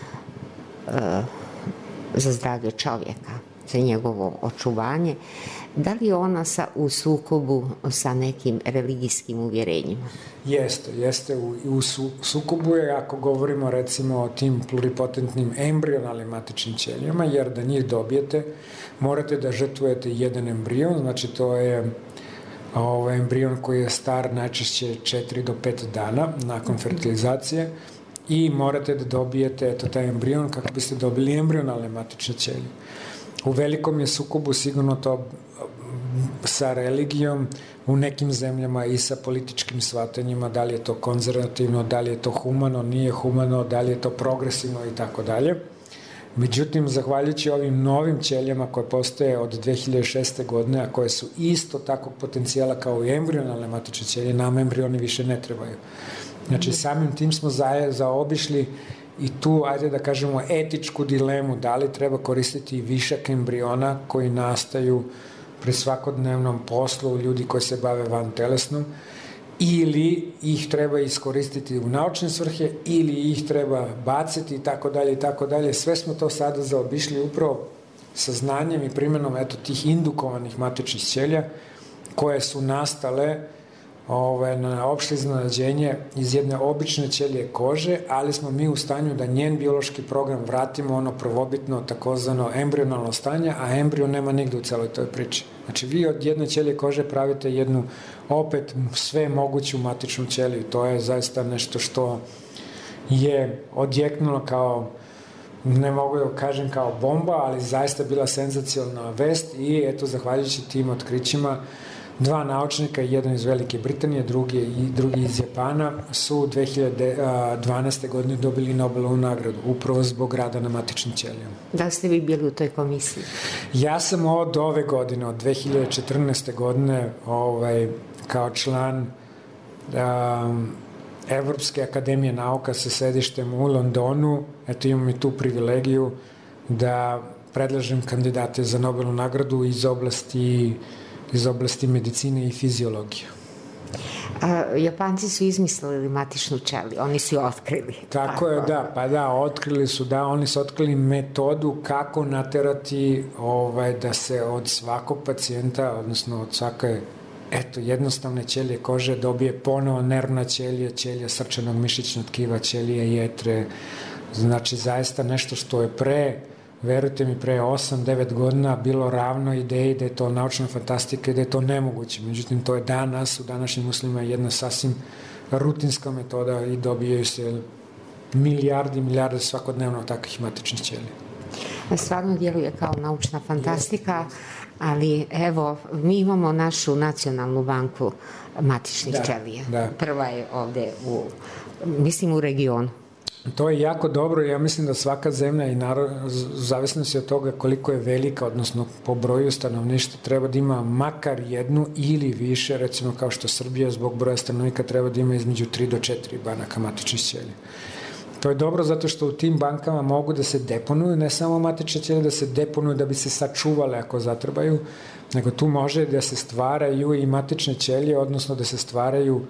za zdravlje čovjeka, za njegovo očuvanje, da li je ona sa, u sukobu sa nekim religijskim uvjerenjima? Jeste, jeste u, u su, sukobu je ako govorimo recimo o tim pluripotentnim embrionalnim matičnim ćelijama, jer da njih dobijete morate da žrtvujete jedan embrion, znači to je ovaj embrion koji je star najčešće četiri do pet dana nakon fertilizacije i morate da dobijete eto, taj embrion kako biste dobili embrionalne matične ćelije. U velikom je sukobu sigurno to sa religijom, u nekim zemljama i sa političkim shvatanjima, da li je to konzervativno, da li je to humano, nije humano, da li je to progresivno i tako dalje. Međutim, zahvaljujući ovim novim ćelijama koje postoje od dve hiljade šeste. godine, a koje su isto takvog potencijala kao i embrionalne matične ćelije, nam embrioni više ne trebaju. Znači, samim tim smo zaobišli i tu, ajde da kažemo, etičku dilemu, da li treba koristiti višak embriona koji nastaju pri svakodnevnom poslu ljudi koji se bave vantelesnom, ili ih treba iskoristiti u naučne svrhe, ili ih treba baciti i tako dalje i tako dalje. Sve smo to sada zaobišli upravo sa znanjem i primjenom eto tih indukovanih matičnih ćelija koje su nastale Ove, na opšte iznenađenje iz jedne obične ćelije kože, ali smo mi u stanju da njen biološki program vratimo ono prvobitno takozvano embrionalno stanje, a embrio nema nigde u celoj toj priči. Znači vi od jedne ćelije kože pravite jednu opet sve moguću matičnu ćeliju. To je zaista nešto što je odjeknulo kao, ne mogu da kažem kao bomba, ali zaista bila senzacionalna vest i eto zahvaljujući tim otkrićima dva naučnika, jedan iz Velike Britanije, drugi, i drugi iz Japana, su dve hiljade dvanaeste. godine dobili Nobelovu nagradu, upravo zbog rada na matičnim ćelijama. Da ste vi bili u toj komisiji? Ja sam od ove godine, od dve hiljade četrnaeste. godine, ovaj, kao član um, Evropske akademije nauka sa sedištem u Londonu, eto imam i tu privilegiju da predlažem kandidate za Nobelovu nagradu iz oblasti iz oblasti medicine i fiziologije. A, Japanci su izmislili matičnu ćeliju, oni su je otkrili. Tako, tako je, da, pa da, otkrili su, da, oni su otkrili metodu kako naterati ovaj, da se od svakog pacijenta, odnosno od svake, eto, jednostavne ćelije kože dobije ponovo nervna ćelija, ćelija srčanog mišićnog tkiva, ćelija jetre, znači zaista nešto što je pre, verujte mi, pre osam devet godina bilo ravno ideji da je to naučna fantastika i da je to nemoguće. Međutim, to je danas, u današnjim uslovima jedna sasvim rutinska metoda i dobijaju se milijardi, milijarde svakodnevno takvih matičnih ćelija. Stvarno djeluje kao naučna fantastika, ali evo, mi imamo našu nacionalnu banku matičnih da, ćelija. Da. Prva je ovde, u, mislim, u regionu. To je jako dobro, ja mislim da svaka zemlja i narod, zavisno se od toga koliko je velika, odnosno po broju stanovništva, treba da ima makar jednu ili više, recimo kao što Srbija zbog broja stanovnika treba da ima između tri do četiri banaka matičnih ćelija. To je dobro zato što u tim bankama mogu da se deponuju, ne samo matične ćelije, da se deponuju da bi se sačuvale ako zatrebaju, nego tu može da se stvaraju i matične ćelije, odnosno da se stvaraju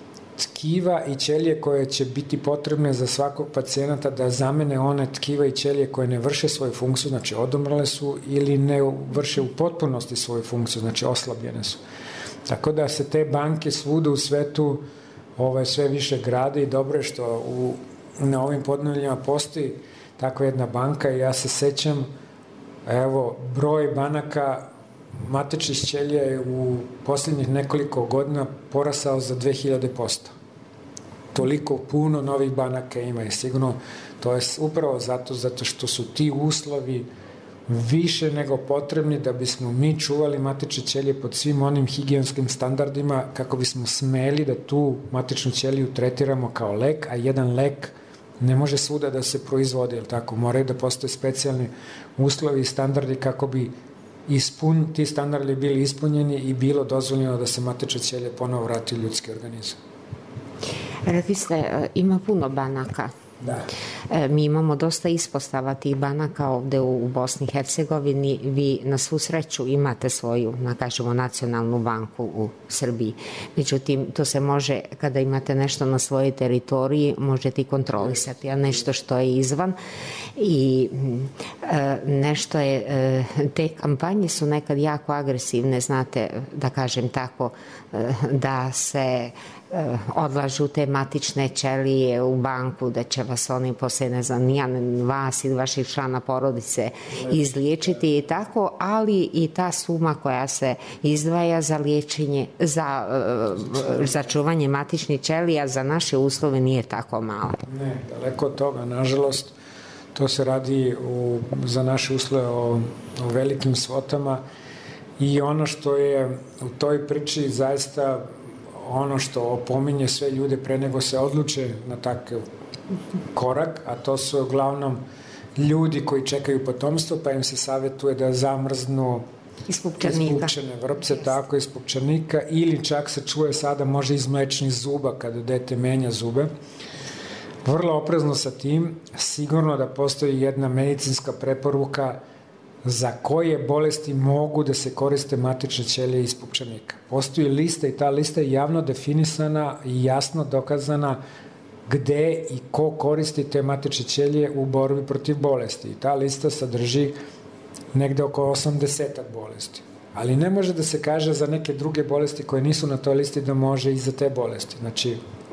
tkiva i ćelije koje će biti potrebne za svakog pacijenta da zamene one tkiva i ćelije koje ne vrše svoju funkciju, znači odumrle su ili ne vrše u potpunosti svoju funkciju, znači oslabljene su. Tako da se te banke svuda u svetu ovaj, sve više grade i dobro je što u, na ovim podneljima postoji takva jedna banka i ja se sećam, evo, broj banaka matičnih ćelija je u posljednjih nekoliko godina porasao za dve hiljade posto. Toliko puno novih banaka ima i sigurno to je upravo zato, zato što su ti uslovi više nego potrebni da bismo mi čuvali matične ćelije pod svim onim higijenskim standardima kako bismo smeli da tu matičnu ćeliju tretiramo kao lek, a jedan lek ne može svuda da se proizvodi, ili tako, moraju da postoje specijalni uslovi i standardi kako bi ispun, ti standardi bili ispunjeni i bilo dozvoljeno da se matične ćelije ponovo vrati u ljudski organizam. Rekli ste, ima puno banaka. Da. Mi imamo dosta ispostava tih banaka ovde u Bosni i Hercegovini. Vi na svu sreću imate svoju, da kažemo, nacionalnu banku u Srbiji. Međutim, to se može, kada imate nešto na svojoj teritoriji, možete i kontrolisati, a nešto što je izvan. I nešto je, te kampanje su nekad jako agresivne, znate, da kažem tako, da se odlažu te matične ćelije u banku, da će vas oni posle, ne znam, nijedan vas ili vaših člana porodice izliječiti i tako, ali i ta suma koja se izdvaja za liječenje, za, za čuvanje matičnih ćelija za naše uslove nije tako mala. Ne, daleko od toga, nažalost, to se radi u, za naše uslove o, o velikim svotama i ono što je u toj priči zaista ono što opominje sve ljude pre nego se odluče na takav korak, a to su uglavnom ljudi koji čekaju potomstvo, pa im se savjetuje da zamrznu ispupčene vrpce, yes. Tako iz pupčanika, ili čak se čuje sada može iz mlečnih zuba kada dete menja zube. Vrlo oprezno sa tim, sigurno da postoji jedna medicinska preporuka za koje bolesti mogu da se koriste matične ćelije iz pupčanika. Postoji lista i ta lista je javno definisana i jasno dokazana gde i ko koristi te matične ćelije u borbi protiv bolesti. I ta lista sadrži negde oko osamdeset bolesti. Ali ne može da se kaže za neke druge bolesti koje nisu na toj listi da može i za te bolesti. Znači,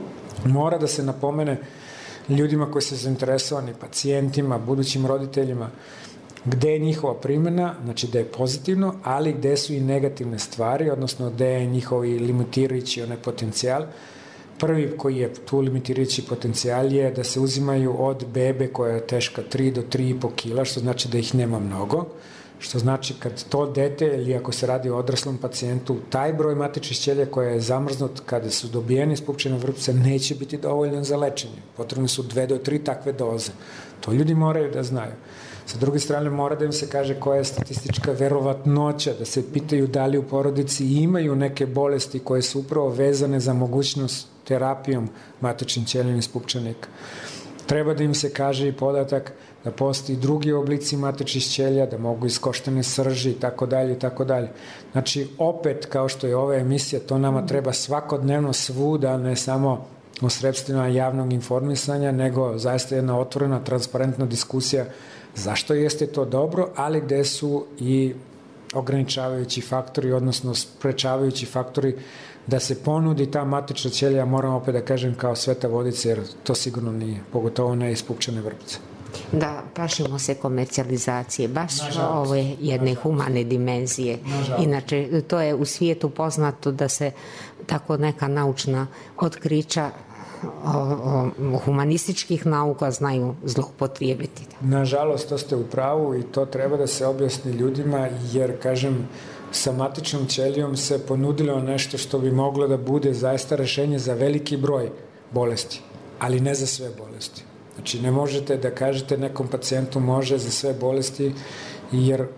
mora da se napomene ljudima koji su zainteresovani, pacijentima, budućim roditeljima, gde je njihova primjena, znači da je pozitivno, ali gde su i negativne stvari, odnosno gde je njihovi limitirajući onaj potencijal. Prvi koji je tu limitirajući potencijal je da se uzimaju od bebe koja je teška tri do tri i po kila, što znači da ih nema mnogo, što znači kad to dete, ili ako se radi o odraslom pacijentu, taj broj matičnih ćelija koja je zamrznut kada su dobijeni iz pupčane vrpce neće biti dovoljan za lečenje. Potrebne su dve do tri takve doze. To ljudi moraju da znaju. Sa druge strane, mora da im se kaže koja je statistička verovatnoća, da se pitaju da li u porodici imaju neke bolesti koje su upravo vezane za mogućnost terapijom matičnim ćelijama iz pupčanika. Treba da im se kaže i podatak da postoji drugi oblici matičnih ćelija, da mogu iz koštane srži i tako dalje i tako dalje. Znači, opet, kao što je ova emisija, to nama treba svakodnevno svuda, ne samo u sredstvima javnog informisanja, nego zaista jedna otvorena, transparentna diskusija zašto jeste to dobro, ali gde su i ograničavajući faktori, odnosno sprečavajući faktori da se ponudi ta matična ćelija, moram opet da kažem kao sveta vodica, jer to sigurno nije, pogotovo ne iz pupčane vrpce. Da, plašimo se komercijalizacije, baš ove jedne humane dimenzije. Inače, to je u svijetu poznato da se tako neka naučna otkrića o, o humanističkih nauka znaju zloupotrijebiti. Nažalost, to ste u pravu i to treba da se objasni ljudima, jer, kažem, sa matičnom ćelijom se ponudilo nešto što bi moglo da bude zaista rešenje za veliki broj bolesti, ali ne za sve bolesti. Znači, ne možete da kažete nekom pacijentu može za sve bolesti, jer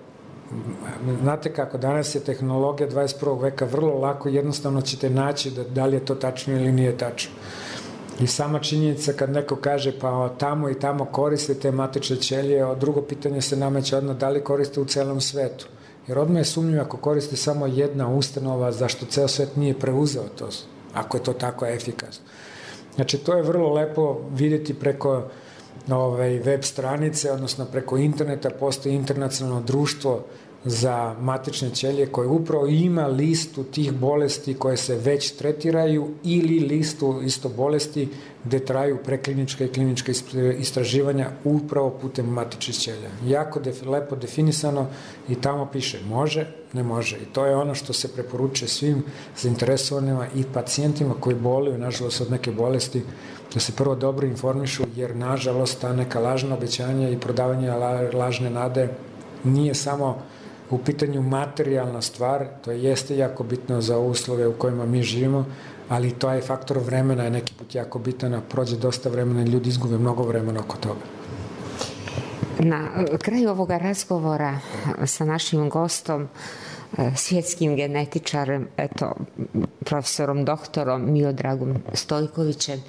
znate kako, danas je tehnologija dvadeset prvog veka vrlo lako, jednostavno ćete naći da, da li je to tačno ili nije tačno. I sama činjenica kad neko kaže pa tamo i tamo koriste te matične ćelije, drugo pitanje se nameće odmah da li koriste u celom svetu. Jer odmah je sumnjivo ako koriste samo jedna ustanova, zašto ceo svet nije preuzeo to, ako je to tako efikasno. Znači, to je vrlo lepo vidjeti preko ovaj, web stranice, odnosno preko interneta. Postoji internacionalno društvo za matične ćelije koje upravo ima listu tih bolesti koje se već tretiraju ili listu isto bolesti gde traju preklinička i klinička istraživanja upravo putem matičnih ćelija. Jako def, lepo definisano i tamo piše može, ne može. I to je ono što se preporučuje svim zainteresovanima i pacijentima koji boluju, nažalost, od neke bolesti, da se prvo dobro informišu, jer, nažalost, ta neka lažna obećanja i prodavanje lažne nade nije samo u pitanju materijalna stvar, to jeste jako bitno za uslove u kojima mi živimo, ali to je faktor vremena je neki put jako bitan, a prođe dosta vremena i ljudi izgube mnogo vremena oko toga. Na kraju ovoga razgovora sa našim gostom, svjetskim genetičarem, eto, profesorom doktorom Miodragom Stojkovićem,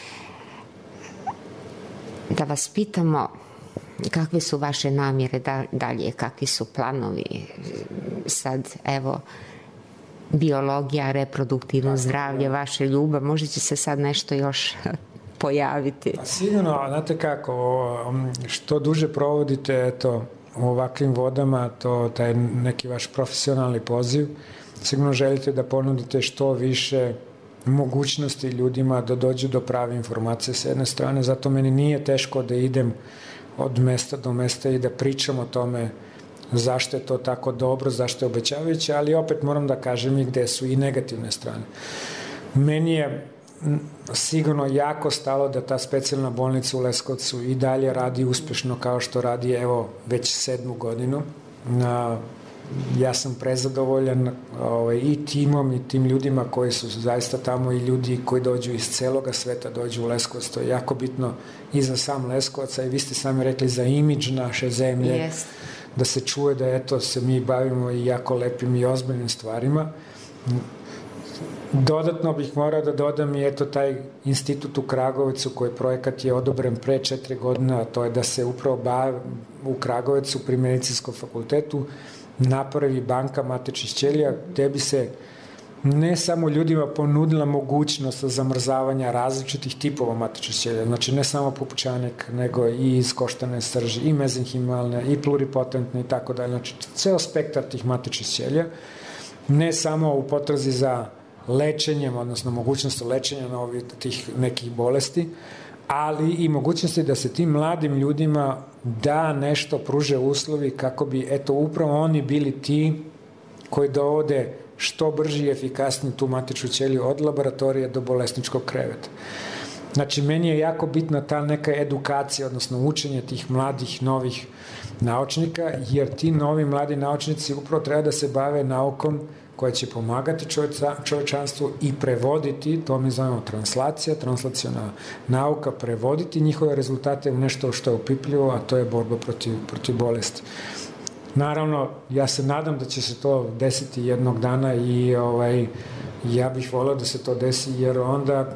da vas pitamo kakve su vaše namjere dalje, kakvi su planovi. Sad, evo, biologija, reproduktivno zdravlje, vaše ljubav, možda će se sad nešto još pojaviti. Sigurno, znate kako, što duže provodite eto, u ovakvim vodama, to taj neki vaš profesionalni poziv, sigurno želite da ponudite što više mogućnosti ljudima da dođu do prave informacije s jedne strane, zato meni nije teško da idem od mesta do mesta i da pričam o tome zašto je to tako dobro, zašto je obećavajuće, ali opet moram da kažem i gde su i negativne strane. Meni je sigurno jako stalo da ta specijalna bolnica u Leskovcu i dalje radi uspešno kao što radi evo već sedmu godinu. Ja sam prezadovoljan ovaj, i timom i tim ljudima koji su zaista tamo i ljudi koji dođu iz celoga sveta dođu u Leskovac. To je jako bitno i za sam Leskovac, a i vi ste sami rekli za imidž naše zemlje, yes. Da se čuje da eto se mi bavimo i jako lepim i ozbiljnim stvarima. Dodatno bih morao da dodam i eto taj institut u Kragovicu koji projekat je odobren pre četiri godine, a to je da se upravo bavi u Kragovicu pri medicinskom fakultetu napravi banka matičnih ćelija gde bi se ne samo ljudima ponudila mogućnost zamrzavanja različitih tipova matičnih ćelija, znači ne samo pupučanik, nego i iz koštane srži, i mezenhimalne, i pluripotentne i tako dalje, znači ceo spektar tih matičnih ćelija, ne samo u potrazi za lečenjem, odnosno mogućnosti lečenja novih tih nekih bolesti, ali i mogućnosti da se tim mladim ljudima da nešto pruže uslovi kako bi, eto, upravo oni bili ti koji dovode što brži i efikasniji tu matičnu ćeliju od laboratorija do bolesničkog kreveta. Znači, meni je jako bitna ta neka edukacija, odnosno učenje tih mladih, novih naučnika, jer ti novi mladi naučnici upravo treba da se bave naukom koja će pomagati čovečanstvu i prevoditi, to mi zovemo translacija, translaciona nauka, prevoditi njihove rezultate u nešto što je opipljivo, a to je borba protiv, protiv bolesti. Naravno, ja se nadam da će se to desiti jednog dana i ovaj, ja bih voleo da se to desi, jer onda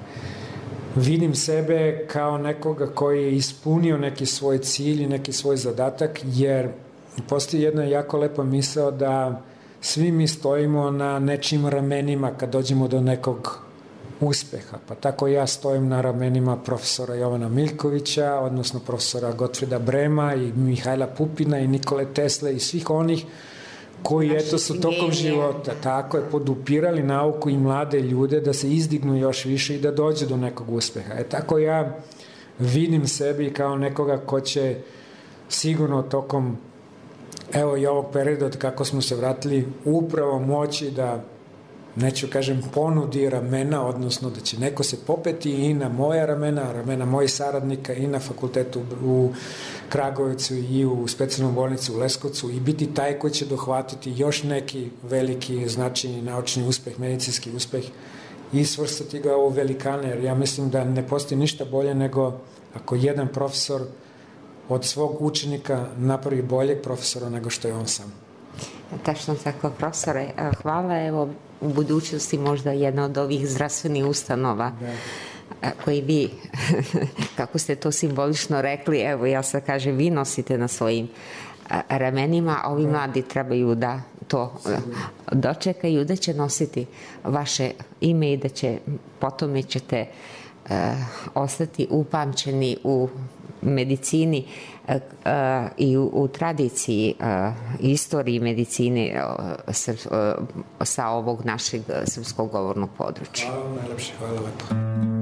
vidim sebe kao nekoga koji je ispunio neki svoj cilj i neki svoj zadatak, jer postoji jedna jako lepa misao da svi mi stojimo na nečim ramenima kad dođemo do nekog uspeha. Pa tako ja stojim na ramenima profesora Jovana Miljkovića, odnosno profesora Gotfrida Brema i Mihajla Pupina i Nikole Tesle i svih onih koji eto su tokom života tako je podupirali nauku i mlade ljude da se izdignu još više i da dođe do nekog uspeha. E tako ja vidim sebi kao nekoga ko će sigurno tokom evo i ovog perioda od kako smo se vratili upravo moći da, neću kažem, ponudi ramena, odnosno da će neko se popeti i na moja ramena, ramena mojih saradnika i na fakultetu u Kragovicu i u specijalnom bolnici u Leskovcu i biti taj koji će dohvatiti još neki veliki značajni naučni uspeh, medicinski uspeh i svrstati ga u velikane, jer ja mislim da ne postoji ništa bolje nego ako jedan profesor od svog učenika napravi boljeg profesora nego što je on sam. Tačno tako, profesore. Hvala. Evo, u budućnosti možda jedna od ovih zdravstvenih ustanova da. Koji vi, kako ste to simbolično rekli, evo ja sad kažem, vi nosite na svojim ramenima, a ovi da. Mladi trebaju da to dočekaju, da će nositi vaše ime i da će potom ćete uh, ostati upamćeni u medicini uh, uh, i u, u tradiciji uh, istoriji medicine uh, sr, uh, sa ovog našeg srpskog govornog područja. Hvala vam najlepše, hvala lepo.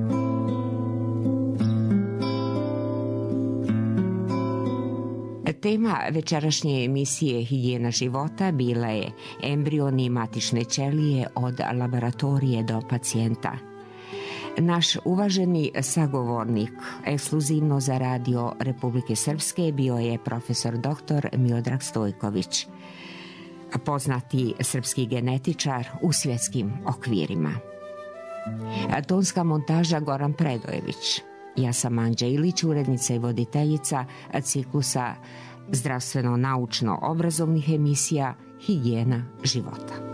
Tema večerašnje emisije Higijena života bila je embrioni matične ćelije od laboratorije do pacijenta. Naš uvaženi sagovornik ekskluzivno za Radio Republike Srpske bio je profesor doktor Miodrag Stojković, poznati srpski genetičar u svjetskim okvirima. Tonska montaža Goran Predojević. Ja sam Anđa Ilić, urednica i voditeljica ciklusa zdravstveno-naučno-obrazovnih emisija Higijena života.